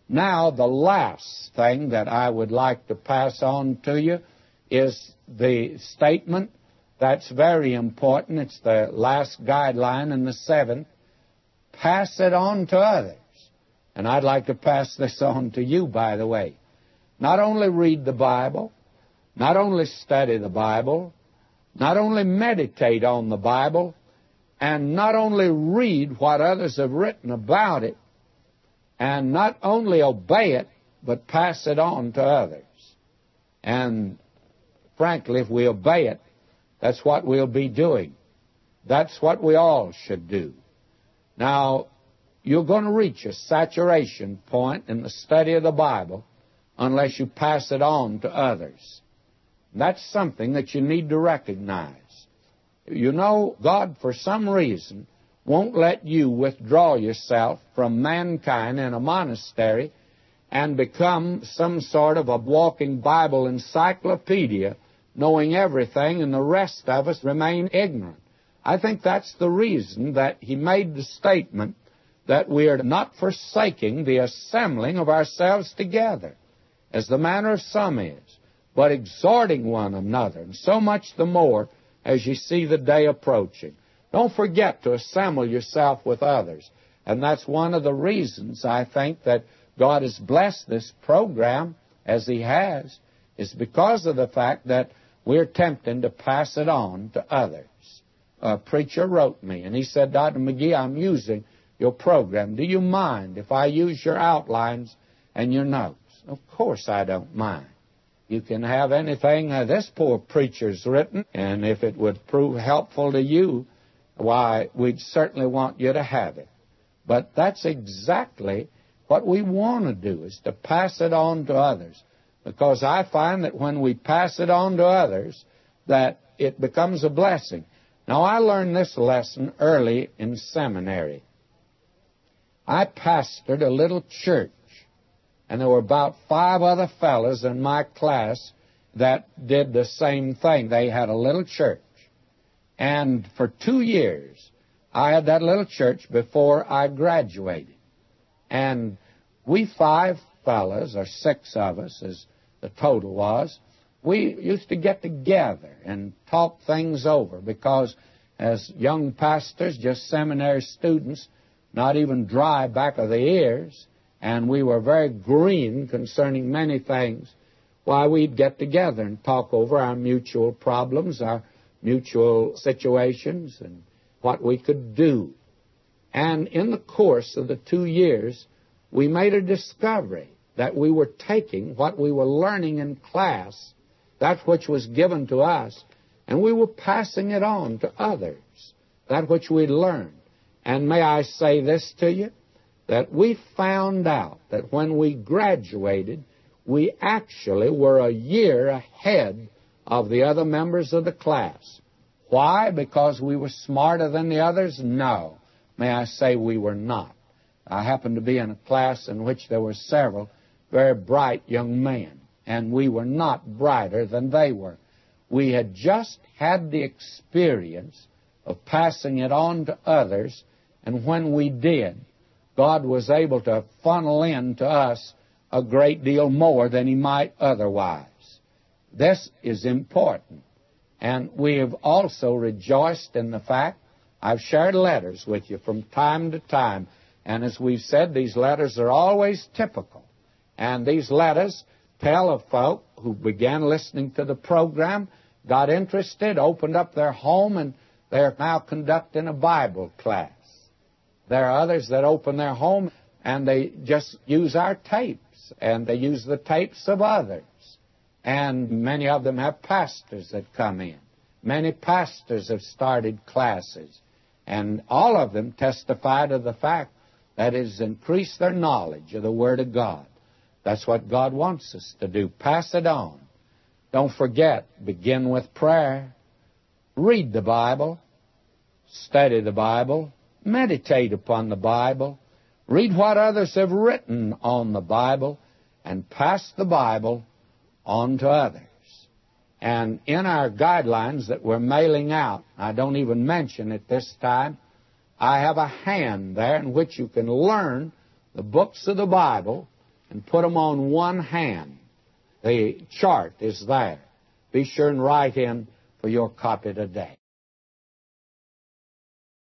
Now, the last thing that I would like to pass on to you is the statement that's very important. It's the last guideline in the 7th. Pass it on to others. And I'd like to pass this on to you, by the way. Not only read the Bible, not only study the Bible, not only meditate on the Bible, and not only read what others have written about it, and not only obey it, but pass it on to others. And frankly, if we obey it, that's what we'll be doing. That's what we all should do. Now, you're going to reach a saturation point in the study of the Bible unless you pass it on to others. That's something that you need to recognize. You know, God, for some reason, won't let you withdraw yourself from mankind in a monastery and become some sort of a walking Bible encyclopedia, knowing everything, and the rest of us remain ignorant. I think that's the reason that he made the statement that we are not forsaking the assembling of ourselves together, as the manner of some is, but exhorting one another, and so much the more as you see the day approaching. Don't forget to assemble yourself with others. And that's one of the reasons I think that God has blessed this program as He has, is because of the fact that we're attempting to pass it on to others. A preacher wrote me, and he said, Dr. McGee, I'm using your program. Do you mind if I use your outlines and your notes? Of course I don't mind. You can have anything this poor preacher's written, and if it would prove helpful to you, why, we'd certainly want you to have it. But that's exactly what we want to do, is to pass it on to others. Because I find that when we pass it on to others, that it becomes a blessing. Now, I learned this lesson early in seminary. I pastored a little church, and there were about 5 other fellows in my class that did the same thing. They had a little church. And for 2 years, I had that little church before I graduated. And we 5 fellows, or 6 of us, as the total was, we used to get together and talk things over, because as young pastors, just seminary students, not even dry back of the ears, and we were very green concerning many things, why, we'd get together and talk over our mutual problems, our mutual situations, and what we could do. And in the course of the 2 years, we made a discovery that we were taking what we were learning in class, that which was given to us, and we were passing it on to others, that which we'd learned. And may I say this to you, that we found out that when we graduated, we actually were a year ahead of the other members of the class. Why? Because we were smarter than the others? No. May I say we were not. I happened to be in a class in which there were several very bright young men, and we were not brighter than they were. We had just had the experience of passing it on to others, and when we did, God was able to funnel in to us a great deal more than He might otherwise. This is important. And we have also rejoiced in the fact, I've shared letters with you from time to time, and as we've said, these letters are always typical. And these letters tell of folk who began listening to the program, got interested, opened up their home, and they're now conducting a Bible class. There are others that open their home and they just use our tapes, and they use the tapes of others. And many of them have pastors that come in. Many pastors have started classes. And all of them testify to the fact that it has increased their knowledge of the Word of God. That's what God wants us to do. Pass it on. Don't forget, begin with prayer. Read the Bible. Study the Bible. Meditate upon the Bible. Read what others have written on the Bible, and pass the Bible on to others. And in our guidelines that we're mailing out, I don't even mention it this time, I have a hand there in which you can learn the books of the Bible and put them on one hand. The chart is there. Be sure and write in for your copy today.